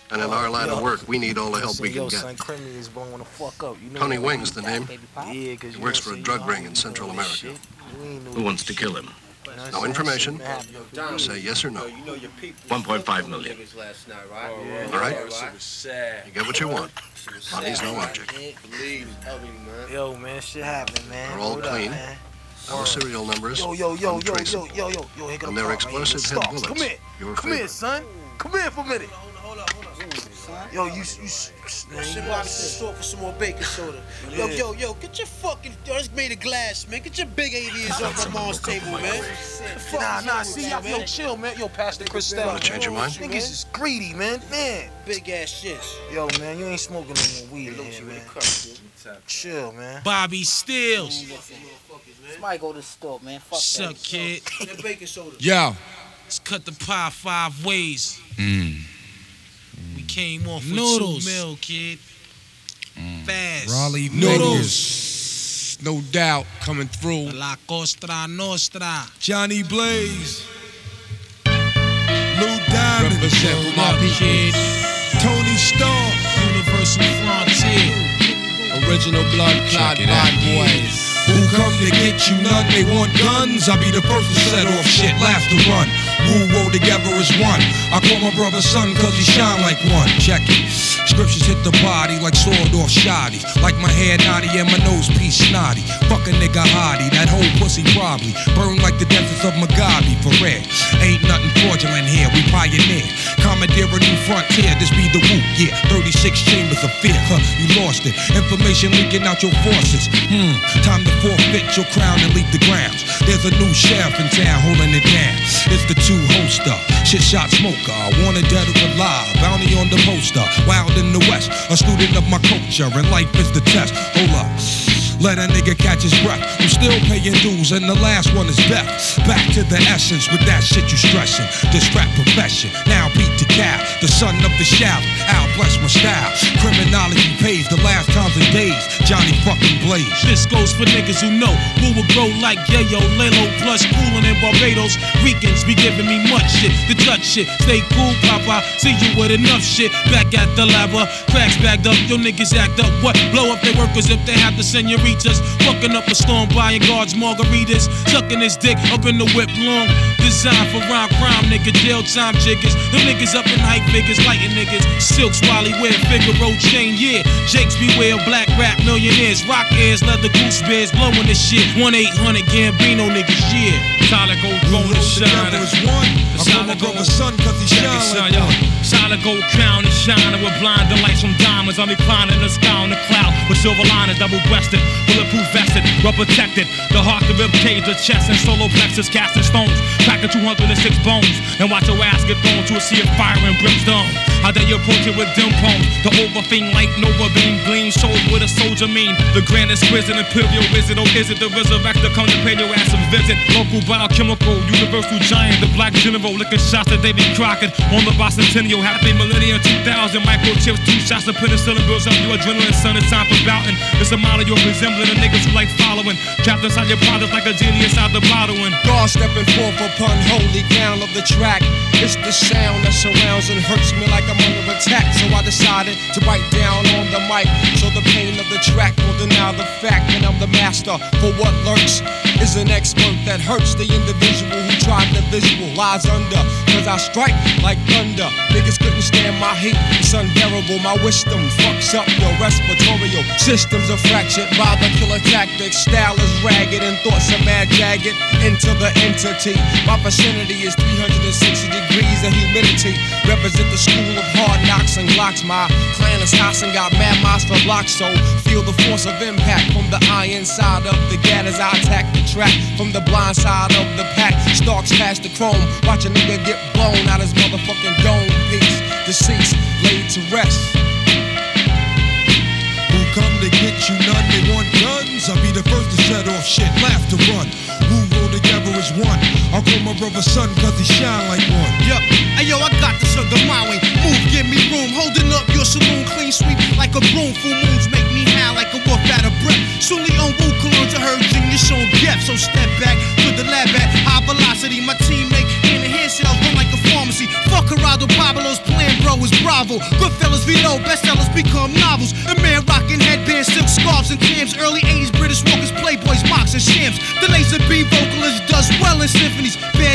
And in our line of work, we need all the help we can Yo, get. son, Creamy is blowing the fuck up. You know Tony that. Wing's the name. Yeah, cause He works for a drug ring in Central America. Who wants to kill him? No information. Say yes or no. 1.5 million. All right? You get what you want. Money's no object. Yo, man, shit happened, man. They're all Hold up, clean. man. No serial numbers. Yo, here untraceable. go And they're explosive head bullets. Come here. Your Come here, favorite. son. Come here for a minute. Yo, you Shit, Bobby said store for some more baking soda. Yo, get your fucking, it's made of glass, man. Get your big aliens off my mom's table, man. Nah, see, yo, chill, man. Yo, Pastor Christel. Wanna change your mind? Niggas is greedy, man. Big ass shit. Yo, man, you ain't smoking no more weed in here, man. Chill, man. Bobby Stills. Somebody go to the store, man. Fuck What's that. up, kid? That baking soda. Yo. Let's cut the pie 5 ways. We came off with Noodles. 2 mil, kid. Fast. Raleigh Noodles. Vegas. No doubt coming through. La Costa Nostra. Johnny Blaze. Lou Diamond. Represent for my kid. Tony Stark. Universal Frontier. Original blood clot bad boys. Who come to get you none? They want guns. I'll be the first to set off shit, last to run. Who roll together as one. I call my brother son cause he shine like one. Check it. Scriptures hit the body like sword off shoddy. Like my hair naughty and my nose piece snotty. Fuck a nigga hottie, that whole pussy probably burn like the deserts of Mugabe for red. Ain't nothing fraudulent here, we pioneer. Commandeer a new frontier, this be the whoop, yeah. 36 chambers of fear, you lost it. Information leaking out your forces. Time to forfeit your crown and leave the grounds. There's a new sheriff in town holding it down. It's the 2 holster, shit shot smoker. Wanted dead or alive, bounty on the poster. Wild in the west, a student of my culture, and life is the test. Hold up. Let a nigga catch his breath. I'm still paying dues, and the last one is death. Back to the essence with that shit you stressing. This rap profession, now beat the cow. The son of the shout, I'll bless my style. Criminology pays the last times and days. Johnny fucking Blaze. This goes for niggas who know who will grow like Yayo, Lalo, plus coolin' in Barbados. Ricans be giving me much shit. The Dutch shit, stay cool, Papa. See you with enough shit. Back at the lava, cracks bagged up. Your niggas act up. What? Blow up their workers if they have to send your fucking up a storm, buying guards margaritas, sucking his dick up in the whip long. Designed for rhyme crime, nigga, jail time jiggers. Them niggas up in hype figures, lighting niggas. Silks, Wally, wear Figaro chain, yeah. Jakes beware, black rap millionaires, rock ears, leather goose bears, blowing this shit. 1-800 Gambino niggas, yeah. Solid gold throne and shine. I call my brother son cause he shine like one. Solid gold crown and shining with blinding lights from diamonds. I'm reclining in the sky on the cloud with silver liners, double-breasted, bulletproof vested, well protected. The heart, the rib cage, the chest, and solo plexus, casting stones, cracking 206 bones, and watch your ass get thrown to a sea of fire and brimstone. How dare you approach it with dim poems? The overfiend light, Nova beam, gleam, shows what a soldier mean. The grand exquisite, imperial wizard, oh is it the resurrector? Come to pay your ass a visit. Local biochemical, universal giant, the black general, licking shots at Davy Crockett on the bicentennial. Happy millennium 2000, microchips, 2 shots of penicillin builds up your adrenaline, son. It's time for bouting. It's a model you're resembling, the niggas who like following. Trapped inside your product like a genie inside the bottle. And God stepping forth upon holy ground of the track. It's the sound that surrounds and hurts me like I'm under attack. So I decided to bite down on the mic, so the pain of the track will deny the fact that I'm the master. For what lurks is an expert that hurts the individual who tried the visual. Lies under, cause I strike like thunder. Niggas couldn't stand my heat, it's unbearable. My wisdom fucks up your respiratory systems are fractured by the killer tactics. Style is ragged and thoughts are mad jagged into the entity. My vicinity is 360 degrees of humidity. Represent the school of hard knocks and glocks. My clan is house and got mad miles for blocks. So feel the force of impact from the iron side of the gat as I attack the track. From the blind side of the pack, stalks past the chrome. Watch a nigga get blown out his motherfucking dome piece. Deceased, laid to rest. Who come to get you none? They want guns. I'll be the first to set off shit, laugh to run. Who roll together as one. I'll call my brother son cause he shine like one. Yup, ayo, I got the sugar my way. Move, give me room. Holding up your saloon, clean sweep like a broom. Full moons make me howl like a wolf out of breath. Soonly on Wu Cologne to her genius on depth. So step back to the lab at high velocity. My teammate in the hand cells run like a pharmacy. Fuck Geraldo Pablo's plan, bro, is Bravo. rival. Goodfellas we know, bestsellers become novels. The man rocking headbands, silk scarves and tams. Early 80s British walkers, playboys, mocks and shams. The laser B vocalist does well in symphonies.